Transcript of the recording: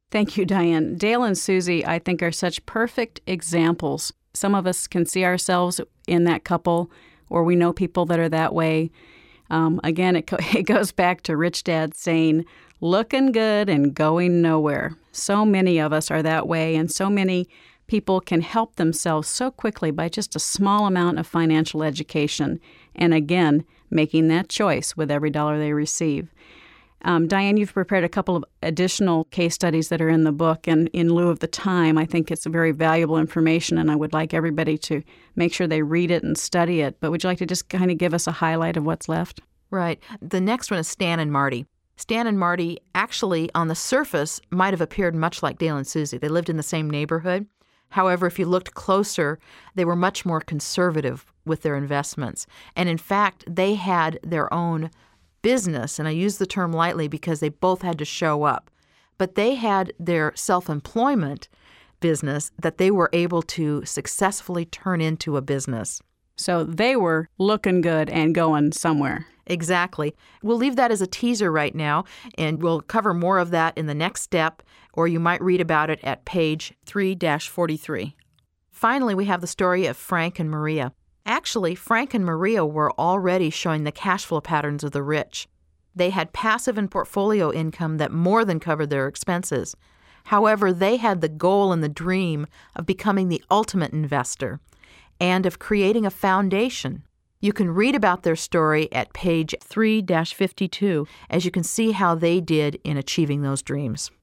Thank you, Diane. Dale and Susie, I think, are such perfect examples. Some of us can see ourselves in that couple, or we know people that are that way. Again, it goes back to Rich Dad saying, looking good and going nowhere. So many of us are that way, and so many people can help themselves so quickly by just a small amount of financial education, and again, making that choice with every dollar they receive. Diane, you've prepared a couple of additional case studies that are in the book, and in lieu of the time, I think it's a very valuable information, and I would like everybody to make sure they read it and study it. But would you like to just kind of give us a highlight of what's left? Right. The next one is Stan and Marty. Stan and Marty actually, on the surface, might have appeared much like Dale and Susie. They lived in the same neighborhood. However, if you looked closer, they were much more conservative with their investments. And in fact, they had their own business, and I use the term lightly because they both had to show up. But they had their self-employment business that they were able to successfully turn into a business. So they were looking good and going somewhere. Exactly. We'll leave that as a teaser right now, and we'll cover more of that in the next step, or you might read about it at page 3-43. Finally, we have the story of Frank and Maria. Actually, Frank and Maria were already showing the cash flow patterns of the rich. They had passive and portfolio income that more than covered their expenses. However, they had the goal and the dream of becoming the ultimate investor and of creating a foundation. You can read about their story at page 3-52, as you can see how they did in achieving those dreams.